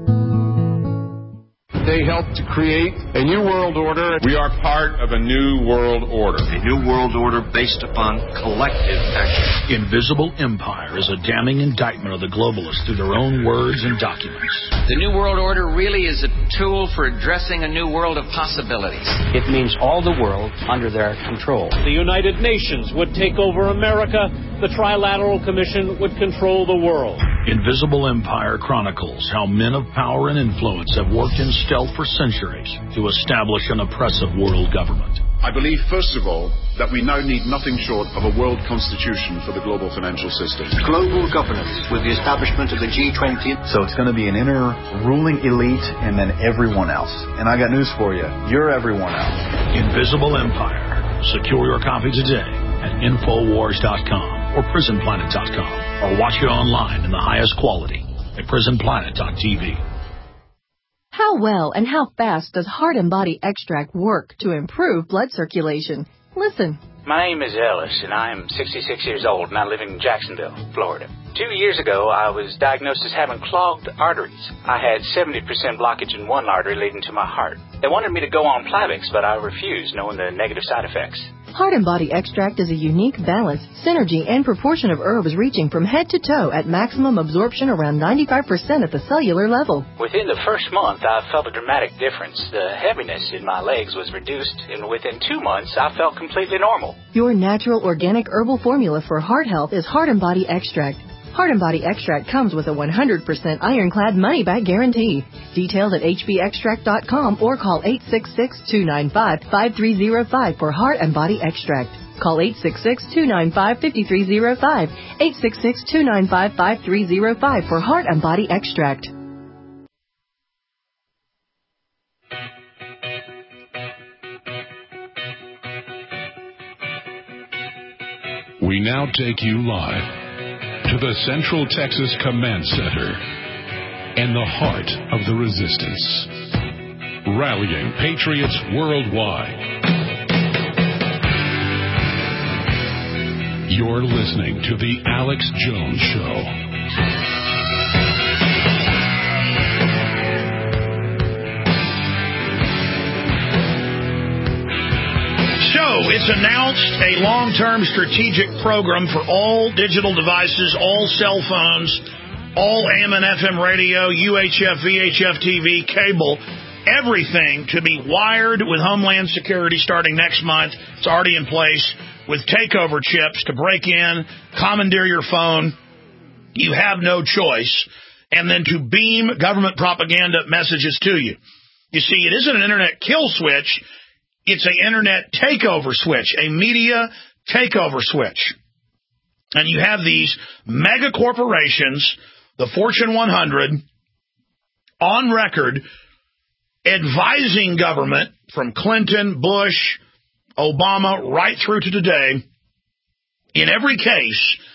They helped to create a new world order. We are part of a new world order. A new world order based upon collective action. Invisible Empire is a damning indictment of the globalists through their own words and documents. The new world order really is a tool for addressing a new world of possibilities. It means all the world under their control. The United Nations would take over America. The Trilateral Commission would control the world. Invisible Empire chronicles how men of power and influence have worked in stealth for centuries to establish an oppressive world government. I believe, first of all, that we now need nothing short of a world constitution for the global financial system. Global governance with the establishment of the G twenty. So it's going to be an inner ruling elite and then everyone else. And I got news for you. You're everyone else. Invisible Empire. Secure your copy today at infowars dot com or prison planet dot com, or watch it online in the highest quality at prison planet dot t v. How well and how fast does Heart and Body Extract work to improve blood circulation? Listen. My name is Ellis, and I am sixty-six years old, and I live in Jacksonville, Florida. Two years ago, I was diagnosed as having clogged arteries. I had seventy percent blockage in one artery leading to my heart. They wanted me to go on Plavix, but I refused, knowing the negative side effects. Heart and Body Extract is a unique balance, synergy, and proportion of herbs reaching from head to toe at maximum absorption around ninety-five percent at the cellular level. Within the first month, I felt a dramatic difference. The heaviness in my legs was reduced, and within two months, I felt completely normal. Your natural organic herbal formula for heart health is Heart and Body Extract. Heart and Body Extract comes with a one hundred percent ironclad money-back guarantee. Details at h b extract dot com or call eight six six, two nine five, five three zero five for Heart and Body Extract. Call eight six six, two nine five, five three zero five, eight six six, two nine five, five three zero five for Heart and Body Extract. We now take you live to the Central Texas Command Center and the heart of the resistance. Rallying patriots worldwide. You're listening to The Alex Jones Show. So, it's announced a long-term strategic program for all digital devices, all cell phones, all A M and F M radio, U H F, V H F T V, cable, everything to be wired with Homeland Security starting next month. It's already in place with takeover chips to break in, commandeer your phone. You have no choice. And then to beam government propaganda messages to you. You see, it isn't an internet kill switch. It's an internet takeover switch, a media takeover switch. And you have these mega corporations, the Fortune one hundred, on record advising government from Clinton, Bush, Obama, right through to today, in every case,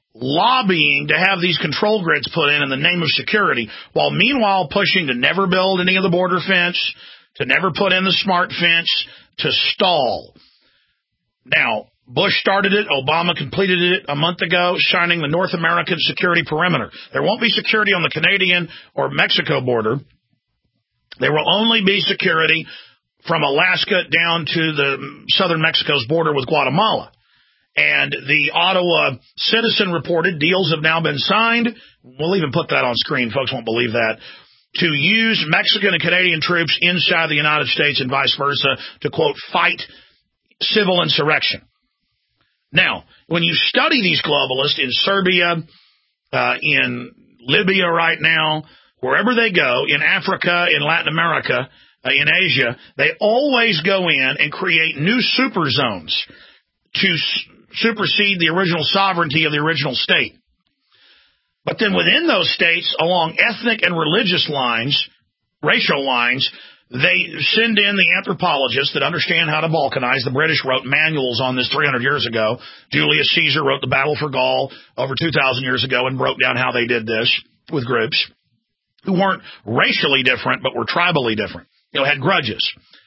lobbying to have these control grids put in in the name of security, while meanwhile pushing to never build any of the border fence, to never put in the smart fence, to stall. Now, Bush started it. Obama completed it a month ago, shining the North American security perimeter. There won't be security on the Canadian or Mexico border. There will only be security from Alaska down to the southern Mexico's border with Guatemala. And the Ottawa Citizen reported deals have now been signed. We'll even put that on screen. Folks won't believe that. To use Mexican and Canadian troops inside the United States and vice versa to, quote, fight civil insurrection. Now, when you study these globalists in Serbia, uh, in Libya right now, wherever they go, in Africa, in Latin America, uh, in Asia, they always go in and create new super zones to s- supersede the original sovereignty of the original state. But then within those states, along ethnic and religious lines, racial lines, they send in the anthropologists that understand how to balkanize. The British wrote manuals on this three hundred years ago. Julius Caesar wrote The Battle for Gaul over two thousand years ago and broke down how they did this with groups who weren't racially different but were tribally different, you know, had grudges.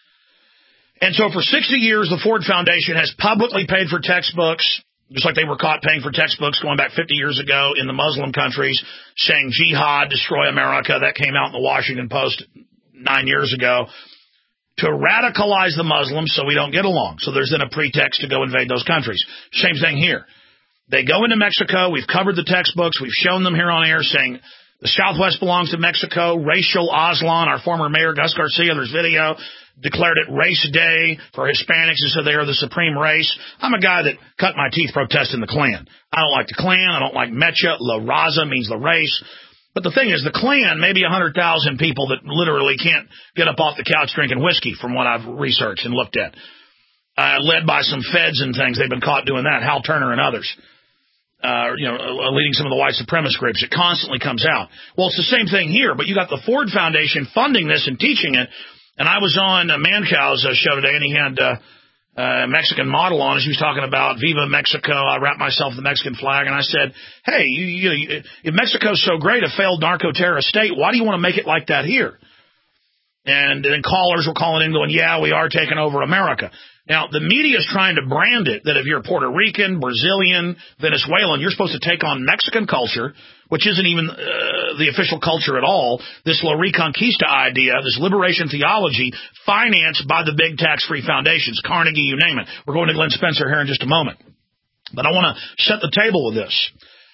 And so for sixty years, the Ford Foundation has publicly paid for textbooks, just like they were caught paying for textbooks going back fifty years ago in the Muslim countries, saying jihad, destroy America. That came out in the Washington Post nine years ago, to radicalize the Muslims so we don't get along. So there's then a pretext to go invade those countries. Same thing here. They go into Mexico. We've covered the textbooks. We've shown them here on air saying the Southwest belongs to Mexico. Racial Aslan, our former mayor, Gus Garcia, there's video, declared it race day for Hispanics and said they are the supreme race. I'm a guy that cut my teeth protesting the Klan. I don't like the Klan. I don't like Mecha. La Raza means the race. But the thing is, the Klan, maybe one hundred thousand people that literally can't get up off the couch drinking whiskey from what I've researched and looked at. Uh, led by some feds and things. They've been caught doing that. Hal Turner and others. Uh, you know, leading some of the white supremacist groups. It constantly comes out. Well, it's the same thing here, but you got the Ford Foundation funding this and teaching it. And I was on uh, Mancow's uh, show today, and he had uh, a Mexican model on. She was talking about Viva Mexico. I wrapped myself in the Mexican flag, and I said, hey, you, you, if Mexico's so great, a failed narco-terrorist state, why do you want to make it like that here? And then callers were calling in going, yeah, we are taking over America. Now, the media is trying to brand it that if you're Puerto Rican, Brazilian, Venezuelan, you're supposed to take on Mexican culture, which isn't even uh, the official culture at all. This La Reconquista idea, this liberation theology, financed by the big tax-free foundations, Carnegie, you name it. We're going to Glenn Spencer here in just a moment. But I want to set the table with this.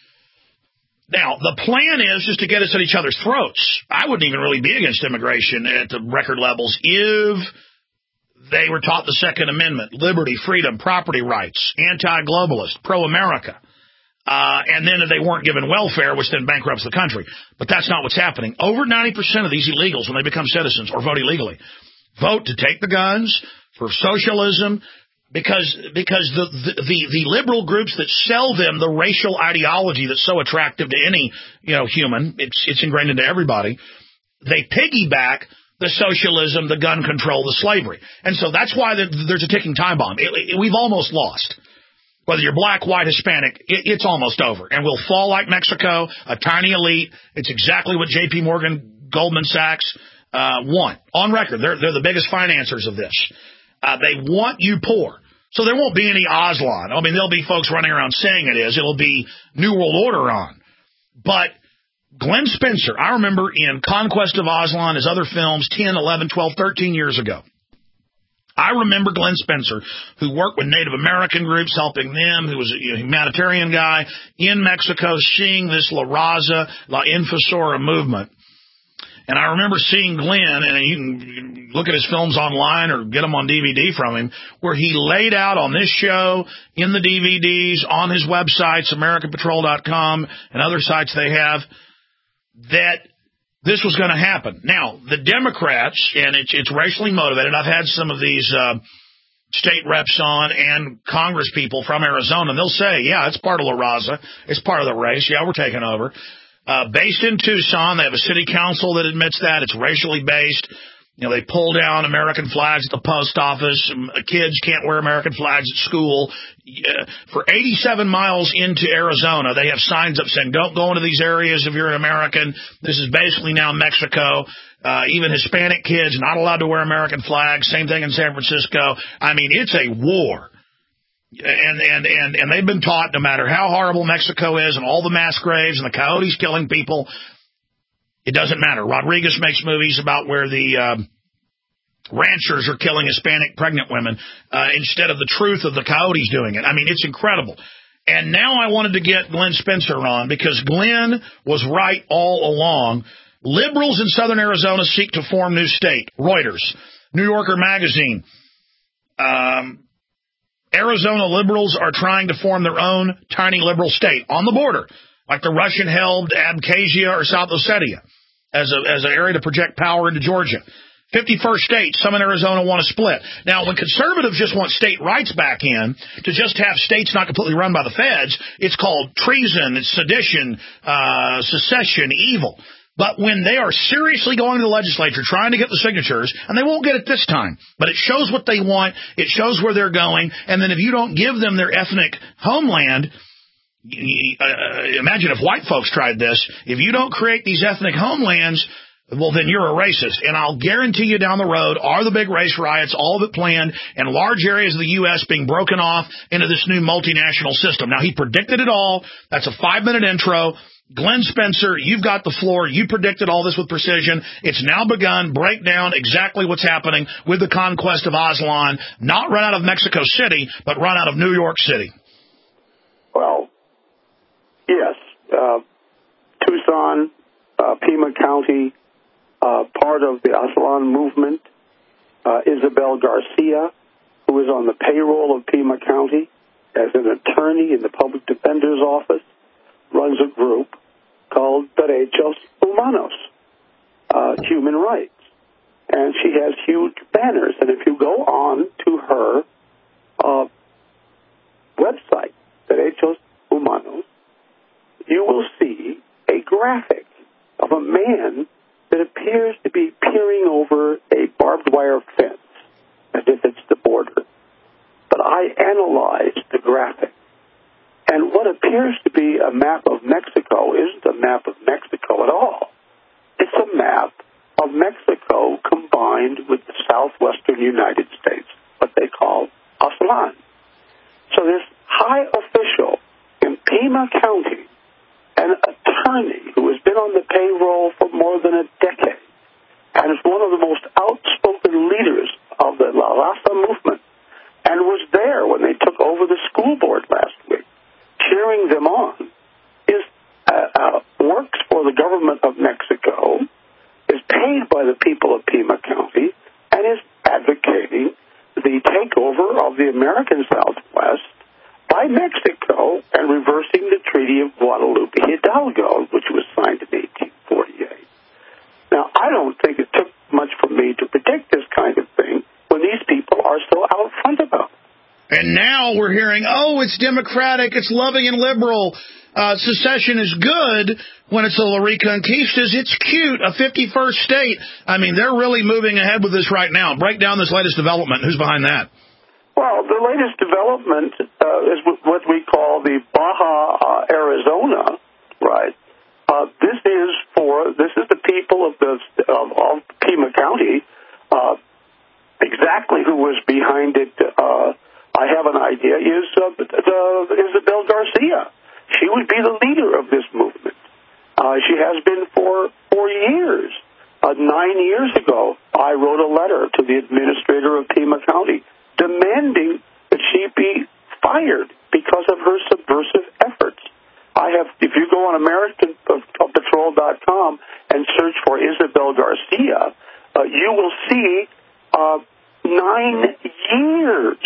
Now, the plan is just to get us at each other's throats. I wouldn't even really be against immigration at the record levels if they were taught the Second Amendment, liberty, freedom, property rights, anti-globalist, pro-America. Uh, and then if they weren't given welfare, which then bankrupts the country. But that's not what's happening. Over ninety percent of these illegals, when they become citizens or vote illegally, vote to take the guns for socialism, because because the, the, the, the liberal groups that sell them the racial ideology that's so attractive to any, you know, human, it's, it's ingrained into everybody, they piggyback the socialism, the gun control, the slavery. And so that's why there's a ticking time bomb. It, it, we've almost lost. Whether you're black, white, Hispanic, it, it's almost over. And we'll fall like Mexico, a tiny elite. It's exactly what J P Morgan, Goldman Sachs uh, want. On record, they're, they're the biggest financiers of this. Uh, they want you poor. So there won't be any Aslan. I mean, there'll be folks running around saying it is. It'll be New World Order on. But Glenn Spencer, I remember in Conquest of Aslan, his other films, ten, eleven, twelve, thirteen years ago. I remember Glenn Spencer, who worked with Native American groups, helping them, who was a humanitarian guy in Mexico, seeing this La Raza, La Infusora movement. And I remember seeing Glenn, and you can look at his films online or get them on D V D from him, where he laid out on this show, in the D V Ds, on his websites, American Patrol dot com, and other sites they have, that this was going to happen. Now, the Democrats, and it's, it's racially motivated. I've had some of these uh, state reps on and Congress people from Arizona, and they'll say, yeah, it's part of La Raza. It's part of the race. Yeah, we're taking over. Uh, based in Tucson, they have a city council that admits that. It's racially based. You know, they pull down American flags at the post office. Kids can't wear American flags at school. For eighty-seven miles into Arizona, they have signs up saying, don't go into these areas if you're an American. This is basically now Mexico. Uh, even Hispanic kids not allowed to wear American flags. Same thing in San Francisco. I mean, it's a war. And, and, and, and they've been taught no matter how horrible Mexico is and all the mass graves and the coyotes killing people, it doesn't matter. Rodriguez makes movies about where the uh, ranchers are killing Hispanic pregnant women uh, instead of the truth of the coyotes doing it. I mean, it's incredible. And now I wanted to get Glenn Spencer on because Glenn was right all along. Liberals in southern Arizona seek to form new state. Reuters, New Yorker Magazine. Um, Arizona liberals are trying to form their own tiny liberal state on the border, like the Russian-held Abkhazia or South Ossetia, as a as an area to project power into Georgia. fifty-first state, some in Arizona want to split. Now, when conservatives just want state rights back in, to just have states not completely run by the feds, it's called treason, it's sedition, uh, secession, evil. But when they are seriously going to the legislature trying to get the signatures, and they won't get it this time, but it shows what they want, it shows where they're going, and then if you don't give them their ethnic homeland, Uh, imagine if white folks tried this. If you don't create these ethnic homelands, well, then you're a racist. And I'll guarantee you down the road are the big race riots, all of it planned, and large areas of the U S being broken off into this new multinational system. Now, he predicted it all. That's a five-minute intro. Glenn Spencer, you've got the floor. You predicted all this with precision. It's now begun. Break down exactly what's happening with the conquest of Aslan, not run out of Mexico City, but run out of New York City. Well, yes, uh, Tucson, uh, Pima County, uh, part of the Aslan movement. Uh, Isabel Garcia, who is on the payroll of Pima County as an attorney in the public defender's office, runs a group called Derechos Humanos, uh, human rights. And she has huge banners. And if you go on to her uh, website, Derechos Humanos, you will see a graphic of a man that appears to be peering over a barbed wire fence as if it's the border. But I analyzed the graphic, and what appears to be a map of Mexico isn't a map of Mexico at all. It's a map of Mexico combined with the southwestern United States, what they call Aslan. So this high official in Pima County, an attorney who has been on the payroll for more than a decade, and is one of the most outspoken leaders of the La Raza movement, and was there when they took over the school board last week, cheering them on, is uh, uh, works for the government of Mexico, is paid by the people of Pima County, and is advocating the takeover of the American Southwest by Mexico and reversing the Treaty of Guadalupe Hidalgo, which was signed in eighteen forty-eight. Now, I don't think it took much for me to predict this kind of thing when these people are so out front about it. And now we're hearing, oh, it's democratic, it's loving and liberal. Uh, secession is good when it's the La Reconquistas. It's cute, a fifty-first state. I mean, they're really moving ahead with this right now. Break down this latest development. Who's behind that? Well, the latest development uh, is what we call the Baja uh, Arizona, right? Uh, this is for this is the people of the of, of Pima County. Uh, exactly who was behind it, uh, I have an idea. Is uh, the, Isabel Garcia? She would be the leader of this movement. Uh, she has been for four years. Uh, nine years ago, I wrote a letter to the administrator of Pima County demanding that she be fired because of her subversive efforts. I have, if you go on American Patrol dot com and search for Isabel Garcia, uh, you will see uh, nine years,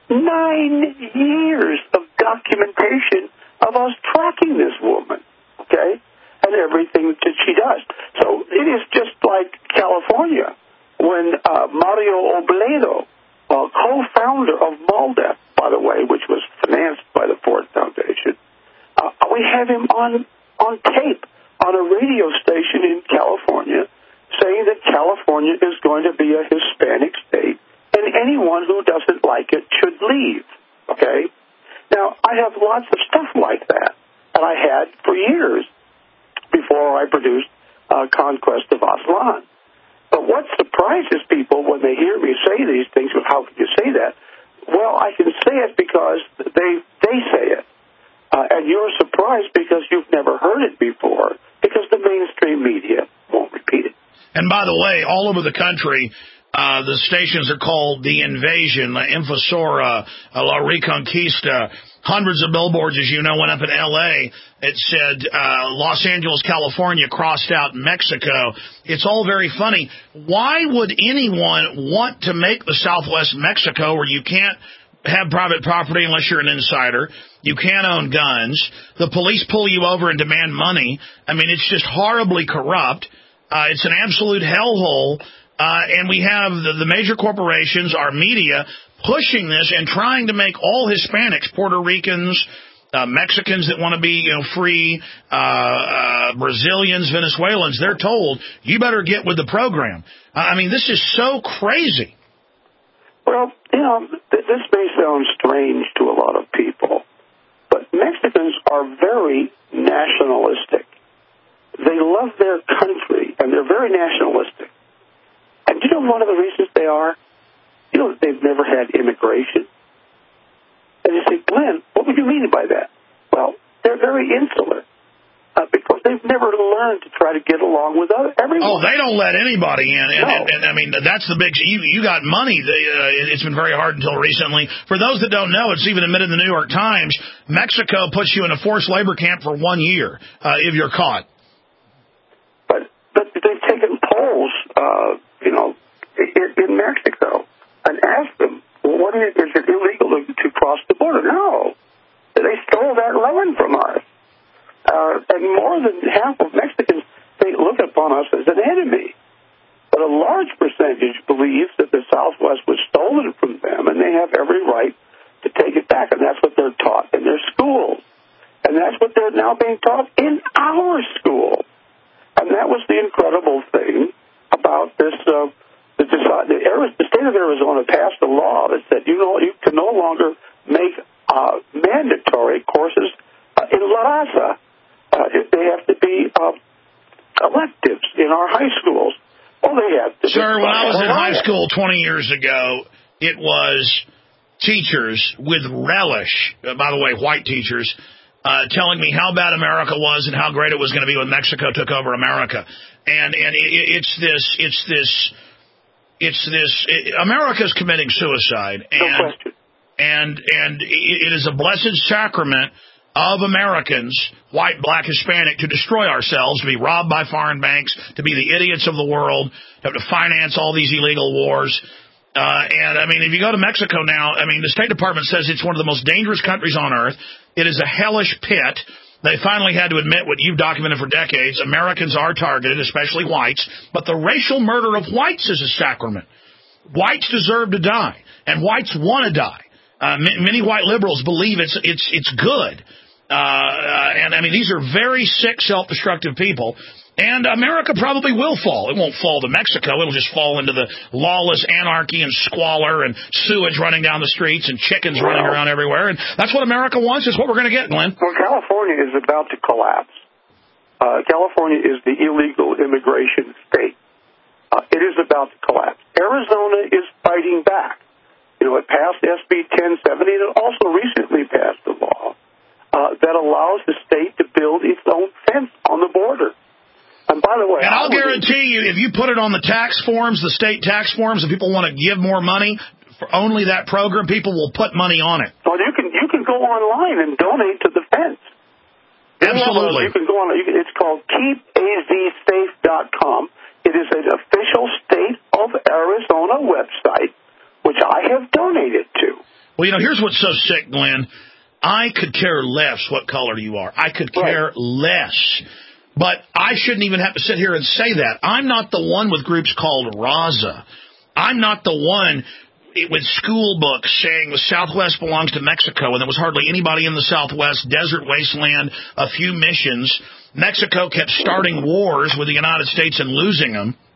nine years of documentation of us tracking this woman, okay, and everything that she does. So it is just like California when uh, Mario Obledo, uh, co-founder of MALDEF, by the way, which was financed by the Ford Foundation, uh, we have him on on tape on a radio station in California saying that California is going to be Hispanic state, and anyone who doesn't like it should leave, okay? Now, I have lots of stuff like that, and I had for years before I produced uh, Conquest of Aslan. But what surprises people when they hear me say these things, how can you say that? Well, I can say it because they they say it. Uh, and you're surprised because you've never heard it before, because the mainstream media won't repeat it. And by the way, all over the country, uh, the stations are called The Invasion, La Infosora, uh, La Reconquista. Hundreds of billboards, as you know, went up in L A It said uh, Los Angeles, California, crossed out Mexico. It's all very funny. Why would anyone want to make the Southwest Mexico, where you can't have private property unless you're an insider, you can't own guns, the police pull you over and demand money? I mean, it's just horribly corrupt. Uh, it's an absolute hellhole. Uh, and we have the, the major corporations, our media, pushing this and trying to make all Hispanics, Puerto Ricans, uh, Mexicans that want to be, you know, free, uh, uh, Brazilians, Venezuelans, they're told, you better get with the program. Uh, I mean, this is so crazy. Well, you know, th- this may sound strange to a lot of people, but Mexicans are very nationalistic. They love their country, and they're very nationalistic. And do you know one of the reasons they are? You know, they've never had immigration. And you say, Glenn, what would you mean by that? Well, they're very insular uh, because they've never learned to try to get along with other, everyone. Oh, they don't let anybody in. And, no. and, and I mean, that's the big, you, you got money. They, uh, it's been very hard until recently. For those that don't know, it's even admitted in the New York Times, Mexico puts you in a forced labor camp for one year uh, if you're caught. But, but they've taken polls, uh, you know, in, in Mexico and asked them, well, what is, is it illegal to, to cross the border? No. They stole that land from us. Uh, and more than half of Mexicans, they look upon us as an enemy. But a large percentage believes that the Southwest was stolen from them, and they have every right to take it back. And that's what they're taught in their schools. And that's what they're now being taught in our school. And that was the incredible thing about this. Uh, the, the, the state of Arizona passed a law that said you know you can no longer make uh, mandatory courses uh, in La Raza. Uh, they have to be uh, electives in our high schools. Well, they have to. Sir, when I was in high school twenty years ago, it was teachers with relish, uh, by the way, white teachers, uh, telling me how bad America was and how great it was going to be when Mexico took over America. And and it, it's this, it's this, it's this. It, America's committing suicide, and no question. and and it is a blessed sacrament of Americans, white, black, Hispanic, to destroy ourselves, to be robbed by foreign banks, to be the idiots of the world, to have to finance all these illegal wars. Uh, and, I mean, if you go to Mexico now, I mean, the State Department says it's one of the most dangerous countries on earth. It is a hellish pit. They finally had to admit what you've documented for decades. Americans are targeted, especially whites. But the racial murder of whites is a sacrament. Whites deserve to die, and whites want to die. Uh, m- many white liberals believe it's it's it's good. Uh, uh, and, I mean, these are very sick, self-destructive people. And America probably will fall. It won't fall to Mexico. It'll just fall into the lawless anarchy and squalor and sewage running down the streets and chickens well, running around everywhere. And that's what America wants. It's what we're going to get, Glenn. Well, California is about to collapse. Uh, California is the illegal immigration state. Uh, it is about to collapse. Arizona is fighting back. You know, it passed S B ten seventy, and it also recently passed a law Uh, that allows the state to build its own fence on the border. And by the way, and I'll guarantee you, if you put it on the tax forms, the state tax forms, and people want to give more money for only that program, people will put money on it. Well, you can you can go online and donate to the fence. Absolutely. You can go on. You can, it's called keep a z safe dot com. It is an official state of Arizona website, which I have donated to. Well, you know, here's what's so sick, Glenn. I could care less what color you are. I could care right. less. But I shouldn't even have to sit here and say that. I'm not the one with groups called Raza. I'm not the one with school books saying the Southwest belongs to Mexico, and there was hardly anybody in the Southwest, desert wasteland, a few missions. Mexico kept starting wars with the United States and losing them.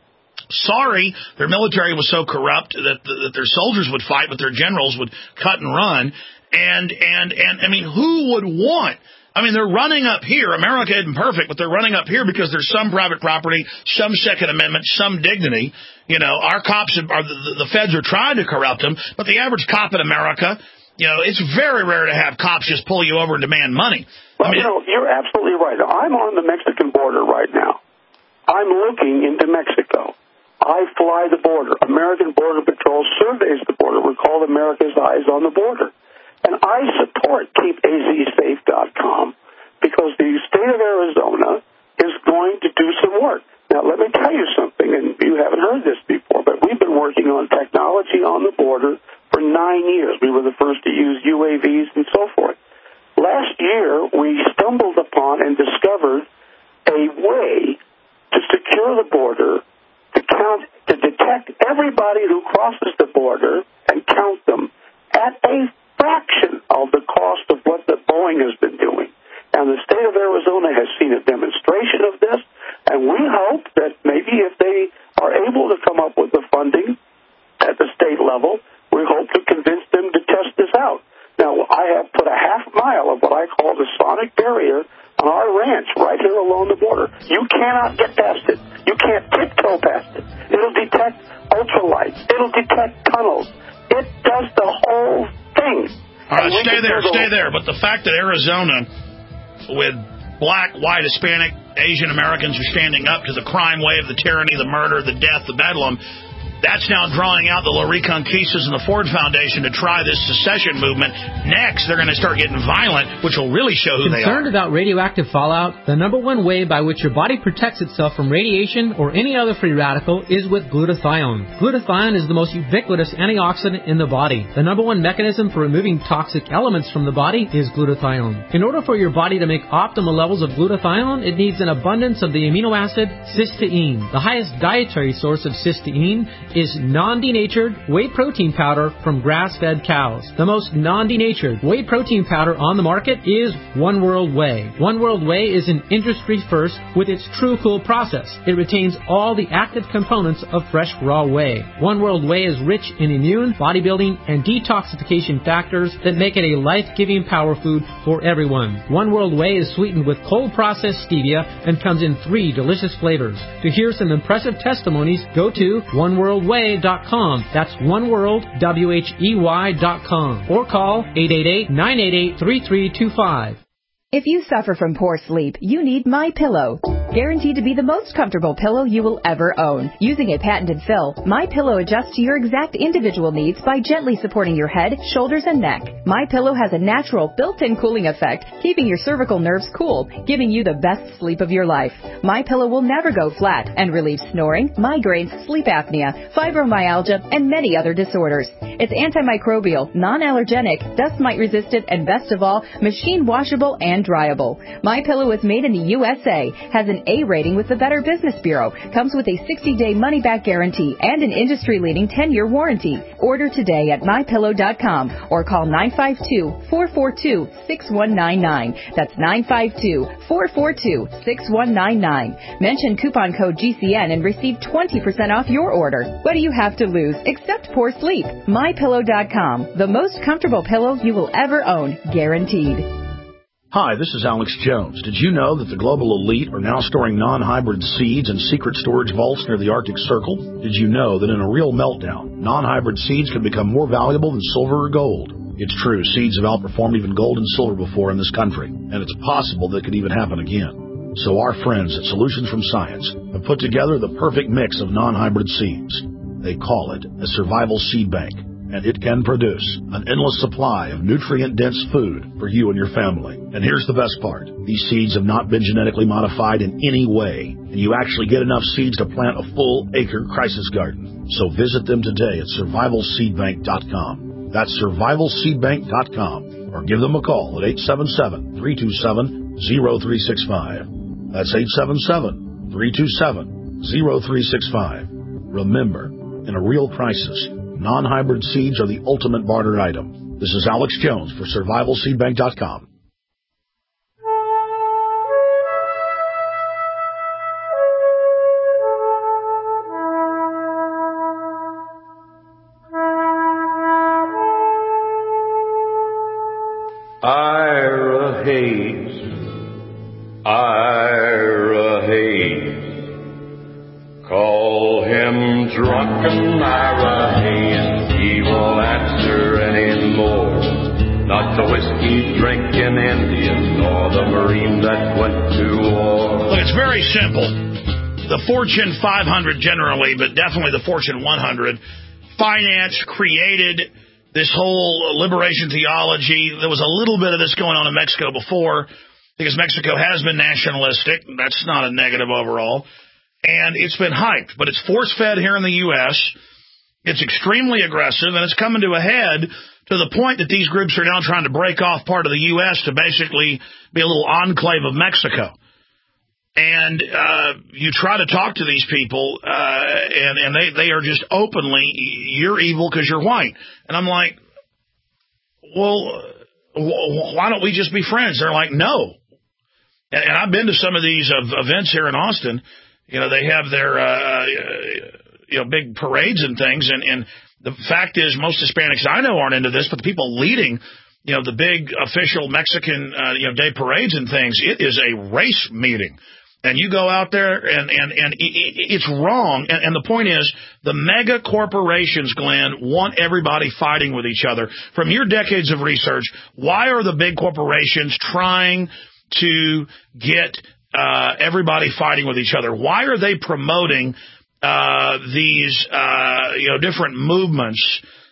Sorry, their military was so corrupt that, the, that their soldiers would fight, but their generals would cut and run. And, and, and, I mean, who would want... I mean, they're running up here. America isn't perfect, but they're running up here because there's some private property, some Second Amendment, some dignity. You know, our cops are, the, the feds are trying to corrupt them, but the average cop in America, you know, it's very rare to have cops just pull you over and demand money. Well, I mean, you know, you're absolutely right. I'm on the Mexican border right now. I'm looking into Mexico. I fly the border. American Border Patrol surveys the border. We're called America's Eyes on the Border. And I support keep A Z safe dot com because the state of Arizona is going to do some work. Now, let me tell you something, and you haven't heard this before, but we've been working on technology on the border for nine years. We were the first to use U A Vs and so forth. Last year, we stumbled upon and discovered a way to secure the border, to count, to detect everybody who crosses the border and count them at a fraction of the cost of what the Boeing has been doing. And the state of Arizona has seen a demonstration of this, and we hope that maybe if they are able to come up with the funding at the state level, we hope to convince them to test this out. Now, I have put a half mile of what I call the sonic barrier on our ranch right here along the border. You cannot get past it. You can't tiptoe past it. It'll detect ultralights. It'll detect tunnels. It does the whole thing. All right, stay there, stay there. But the fact that Arizona, with black, white, Hispanic, Asian Americans are standing up to the crime wave, the tyranny, the murder, the death, the bedlam, that's now drawing out the La Reconquistas and the Ford Foundation to try this secession movement. Next, they're going to start getting violent, which will really show who they are. Concerned about radioactive fallout, the number one way by which your body protects itself from radiation or any other free radical is with glutathione. Glutathione is the most ubiquitous antioxidant in the body. The number one mechanism for removing toxic elements from the body is glutathione. In order for your body to make optimal levels of glutathione, it needs an abundance of the amino acid cysteine. The highest dietary source of cysteine is non-denatured whey protein powder from grass-fed cows. The most non-denatured whey protein powder on the market is One World Whey. One World Whey is an industry first with its True Cool process. It retains all the active components of fresh raw whey. One World Whey is rich in immune, bodybuilding, and detoxification factors that make it a life-giving power food for everyone. One World Whey is sweetened with cold-processed stevia and comes in three delicious flavors. To hear some impressive testimonies, go to one world way dot com. That's one world, W H E Y dot com. Or call eight eight eight, nine eight eight, three three two five. If you suffer from poor sleep, you need MyPillow. Guaranteed to be the most comfortable pillow you will ever own. Using a patented fill, MyPillow adjusts to your exact individual needs by gently supporting your head, shoulders, and neck. MyPillow has a natural built-in cooling effect, keeping your cervical nerves cool, giving you the best sleep of your life. MyPillow will never go flat and relieves snoring, migraines, sleep apnea, fibromyalgia, and many other disorders. It's antimicrobial, non-allergenic, dust mite resistant, and best of all, machine washable and dryable. MyPillow is made in the U S A, has an A rating with the Better Business Bureau, comes with a sixty-day money-back guarantee and an industry-leading ten-year warranty. Order today at my pillow dot com or call nine five two, four four two, six one nine nine. That's nine five two, four four two, six one nine nine. Mention coupon code G C N and receive twenty percent off your order. What do you have to lose except poor sleep? my pillow dot com, the most comfortable pillow you will ever own, guaranteed. Hi, this is Alex Jones. Did you know that the global elite are now storing non-hybrid seeds in secret storage vaults near the Arctic Circle? Did you know that in a real meltdown, non-hybrid seeds can become more valuable than silver or gold? It's true, seeds have outperformed even gold and silver before in this country, and it's possible that could even happen again. So our friends at Solutions from Science have put together the perfect mix of non-hybrid seeds. They call it a survival seed bank, and it can produce an endless supply of nutrient-dense food for you and your family. And here's the best part. These seeds have not been genetically modified in any way, and you actually get enough seeds to plant a full-acre crisis garden. So visit them today at survival seed bank dot com. That's survival seed bank dot com, or give them a call at eight seven seven, three two seven, zero three six five. That's eight seven seven, three two seven, zero three six five. Remember, in a real crisis, non-hybrid seeds are the ultimate barter item. This is Alex Jones for survival seed bank dot com. Hayes, Ira Hayes. Call him drunken Ira Hayes, he won't answer anymore. Not the whiskey-drinking Indian, nor the Marine that went to war. Look, it's very simple. The Fortune five hundred generally, but definitely the Fortune one hundred, financed, created this whole liberation theology. There was a little bit of this going on in Mexico before, because Mexico has been nationalistic. That's not a negative overall. And it's been hyped, but it's force-fed here in the U S It's extremely aggressive, and it's coming to a head to the point that these groups are now trying to break off part of the U S to basically be a little enclave of Mexico. And uh, you try to talk to these people, uh, and, and they, they are just openly, you're evil because you're white. And I'm like, well, why don't we just be friends? They're like, no. And, and I've been to some of these uh, events here in Austin. You know, they have their, uh, you know, big parades and things. And, and the fact is, most Hispanics I know aren't into this, but the people leading, you know, the big official Mexican, uh, you know, day parades and things, it is a race meeting. And you go out there, and, and, and it's wrong. And, and the point is, the mega corporations, Glenn, want everybody fighting with each other. From your decades of research, why are the big corporations trying to get uh, everybody fighting with each other? Why are they promoting uh, these, uh, you know, different movements?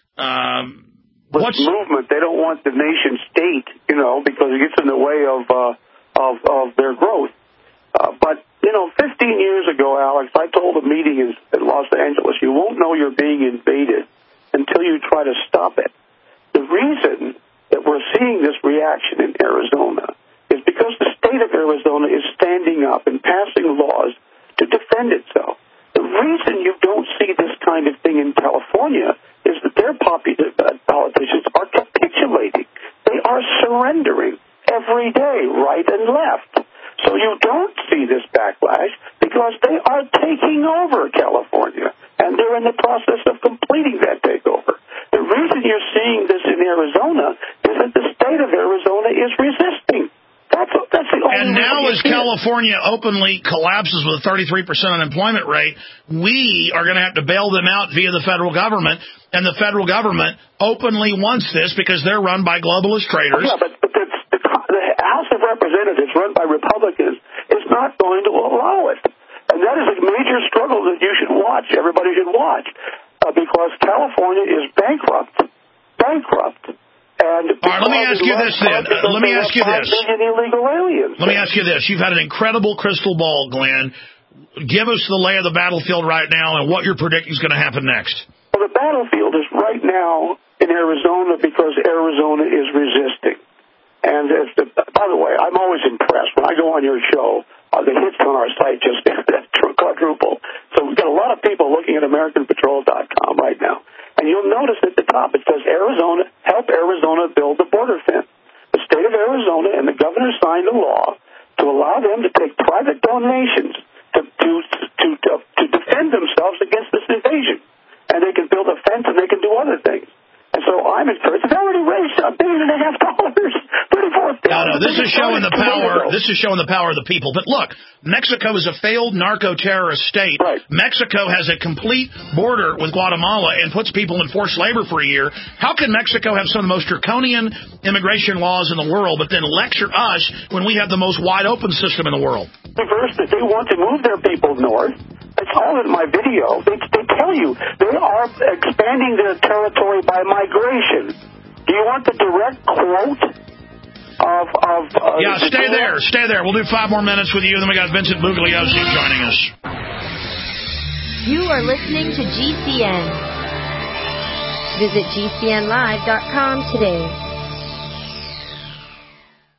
Um, With what's movement? They don't want the nation state, you know, because it gets in the way of uh, of, of their growth. Uh, but, you know, fifteen years ago, Alex, I told a meeting in, in Los Angeles, you won't know you're being invaded until you try to stop it. The reason that we're seeing this reaction in Arizona is because the state of Arizona is standing up and passing laws to defend itself. The reason you don't see this kind of thing in California is that their popular politicians are capitulating. They are surrendering every day, right and left. So you don't see this backlash because they are taking over California, and they're in the process of completing that takeover. The reason you're seeing this in Arizona is that the state of Arizona is resisting. That's, that's the only and now as reason. California openly collapses with a thirty-three percent unemployment rate, we are going to have to bail them out via the federal government, and the federal government openly wants this because they're run by globalist traders. Yeah, but, but the, the, the House of Representatives, run by Republicans, is not going to allow it. And that is a major struggle that you should watch, everybody should watch, uh, because California is bankrupt. Bankrupt. And all right, let me ask you this then. Uh, let me ask you this. Illegal aliens. Let me ask you this. You've had an incredible crystal ball, Glenn. Give us the lay of the battlefield right now and what you're predicting is going to happen next. Well, the battlefield is right now in Arizona because Arizona is resisting. And if the, by the way, I'm always impressed when I go on your show. Uh, the hits on our site just quadruple. So we've got a lot of people looking at American Patrol dot com right now. And you'll notice at the top it says Arizona, help Arizona build the border fence. The state of Arizona and the governor signed a law to allow them to take private donations to to to, to, to defend themselves against this invasion. And they can build a fence and they can do other things. And so I'm encouraged. They've already raised a billion and a half dollars. No, no, this is showing the power. This is showing the power of the people. But look, Mexico is a failed narco-terrorist state. Right. Mexico has a complete border with Guatemala and puts people in forced labor for a year. How can Mexico have some of the most draconian immigration laws in the world, but then lecture us when we have the most wide-open system in the world? First, that they want to move their people north. It's all in my video. They, they tell you they are expanding their territory by migration. Do you want the direct quote of... of uh, yeah, stay there. Stay there. We'll do five more minutes with you. Then we got Vincent Bugliosi joining us. You are listening to G C N. Visit G C N live dot com today.